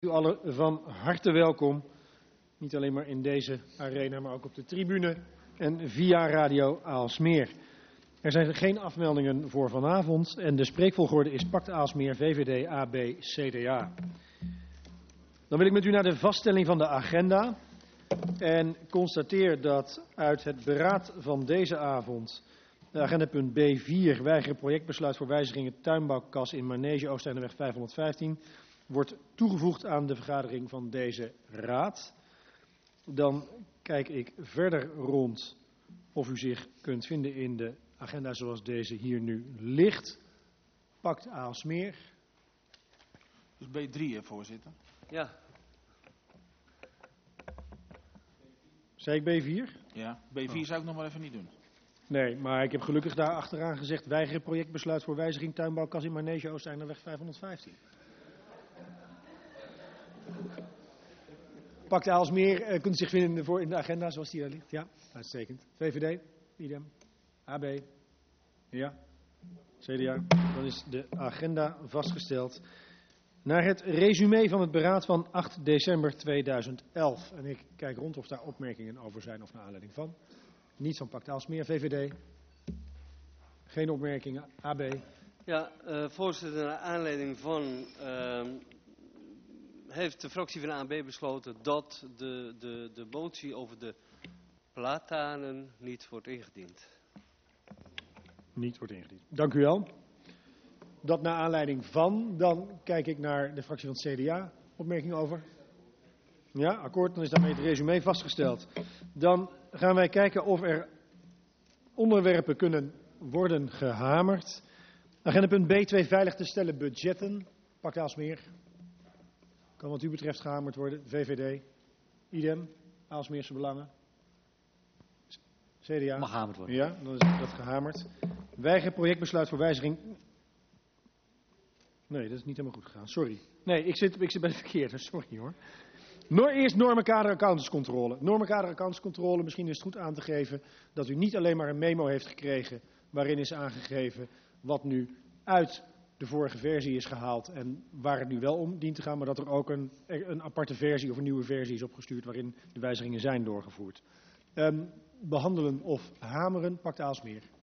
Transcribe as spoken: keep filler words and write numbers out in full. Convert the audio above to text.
U allen van harte welkom, niet alleen maar in deze arena, maar ook op de tribune en via Radio Aalsmeer. Er zijn geen afmeldingen voor vanavond en de spreekvolgorde is Pact Aalsmeer, V V D, A B, C D A. Dan wil ik met u naar de vaststelling van de agenda en constateer dat uit het beraad van deze avond de agendapunt B vier, weigeren projectbesluit voor wijzigingen tuinbouwkas in Manege Oosteinderweg vijfhonderdvijftien, wordt toegevoegd aan de vergadering van deze raad. Dan kijk ik verder rond of u zich kunt vinden in de agenda zoals deze hier nu ligt. Pact Aalsmeer. Dus B drie, hè, voorzitter? Ja. Zei ik B vier? Ja, B vier oh. zou ik nog maar even niet doen. Nee, maar ik heb gelukkig daar achteraan gezegd weigeren projectbesluit voor wijziging tuinbouwkas in Manege Oosteinderweg vijfhonderdvijftien. Pact Aalsmeer, uh, kunt u zich vinden voor in de agenda zoals die daar ligt? Ja, uitstekend. V V D, idem. A B, ja. C D A, dan is de agenda vastgesteld. Naar het resume van het beraad van acht december tweeduizend elf. En ik kijk rond of daar opmerkingen over zijn of naar aanleiding van. Niets van Pact Aalsmeer, V V D. Geen opmerkingen, A B. Ja, uh, voorzitter, naar aanleiding van uh, heeft de fractie van de A B besloten dat de, de, de motie over de platanen niet wordt ingediend. Niet wordt ingediend. Dank u wel. Dat naar aanleiding van, dan kijk ik naar de fractie van het C D A. Opmerkingen over? Ja, akkoord, dan is daarmee het resume vastgesteld. Dan gaan wij kijken of er onderwerpen kunnen worden gehamerd. Agendapunt B twee, veilig te stellen budgetten. Pact Aalsmeer. Kan wat u betreft gehamerd worden. V V D. Idem. Aalsmeerse Belangen. C D A. Mag gehamerd worden. Ja, dan is dat gehamerd. Weiger projectbesluit voor wijziging. Nee, dat is niet helemaal goed gegaan. Sorry. Nee, ik zit, ik zit bij de verkeerde. Sorry hoor. Noor, eerst normenkader accountantscontrole. Normenkader accountantscontrole, misschien is het goed aan te geven dat u niet alleen maar een memo heeft gekregen waarin is aangegeven wat nu uit de vorige versie is gehaald en waar het nu wel om dient te gaan, maar dat er ook een, een aparte versie of een nieuwe versie is opgestuurd waarin de wijzigingen zijn doorgevoerd. Um, behandelen of hameren, Pact Aalsmeer.